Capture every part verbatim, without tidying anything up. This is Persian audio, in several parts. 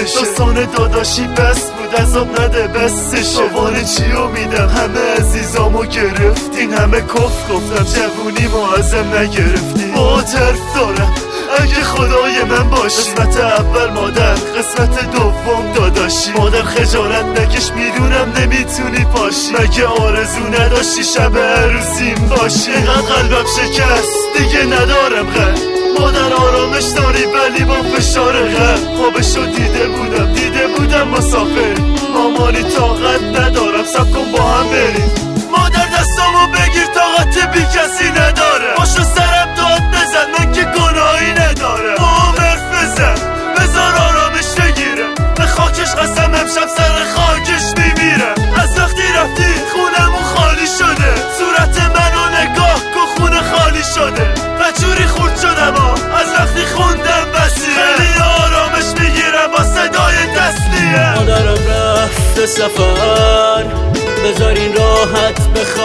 بشه. داستان داداشی بس بود عذاب نده بسشه. تاوان چیو میدم همه عزیزامو گرفتین. همه کف گفتم جوونی ما ازم نگرفتین. با طرف دارم اگه خدای من باشی. قسمت اول مادر، قسمت دوم داداشی. مادر خجالت نکش میدونم نمیتونی پاشی. مگه آرزو نداشتی شب عروسیم باشی؟ اینقدر قلبم شکست دیگه ندارم غم. مادر آرامش داری ولی با فشار غم. خوابشو دیده بودم دیده بودم مسافر. مامانی طاقت ندارم سب کن با هم بریم. مادر دستامو بگیر طاقت بی کسی نداره. باشو سرم داد بزن من که گناهی نداره. عمر بزن بذار آرامش بگیرم. به خاکش قسم امشب سر خاکش میمیرم. از وقتی رفتی خونمون خالی شده. صورت منو نگاه کن خونه خالی شده. بچوری خورد شدم ها از وقتی خوندم بسیه. خیلی آرامش میگیرم با صدای تسلیه. مادرم رفت سفر بذارین راحت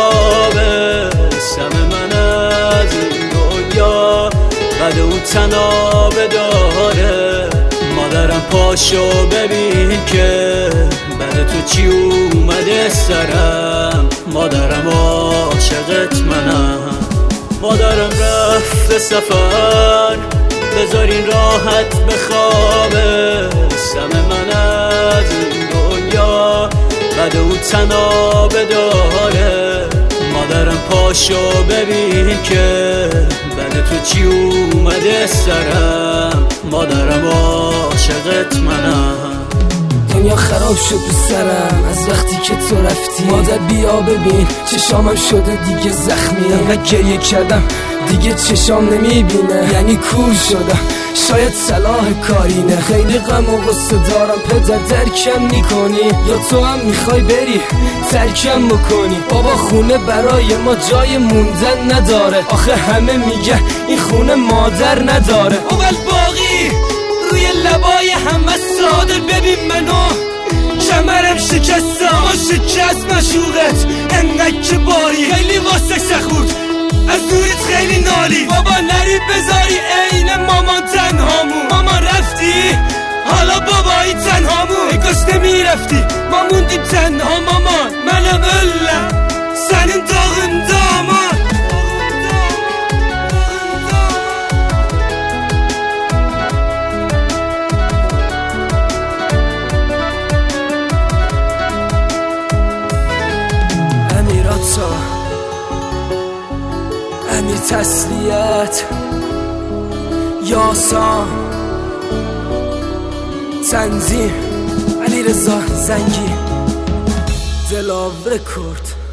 بخوابه. سم من از این دنیا بعد اون تنابه داره. مادرم پاشو ببین که بعد تو چی اومده سرم. مادرم عاشقت منم. مادرم رفت سفر بذارین راحت بخوابه. سم من از این دنیا بعد اون تنابه داره. مادرم پاشو ببین که بعد تو چی اومده سرم. مادرم عاشقت منم. دنیا خراب شد تو سرم از وقتی که تو رفتی. مادر بیا ببین چشامم شده دیگه زخمی. انقدر گریه کردم دیگه چشام نمیبینه. یعنی کور شدم شاید صلاح کارینه. خیلی غم و غصه دارم پدر درکم میکنی. یا تو هم میخوای بری ترکم بکنی. بابا خونه برای ما جای موندن نداره. آخه همه میگه این خونه مادر نداره. اول باقی روی لبای همه ساده ببین منو. کمرم شکستم اما شکست مشوقت انقدر که باری. خیلی واسه سخود از دوریت خیلی نالی. بابا نری بذاری عین مامان تنهامون. مامان رفتی حالا بابایی تنهامون. ای کاش نمیرفتی ما موندیم تنها مامان. منم ölüm senin dağında aman. Emirata Emir təsliyət Yasan تنظیم علی رضا زنگی دلاور کرد.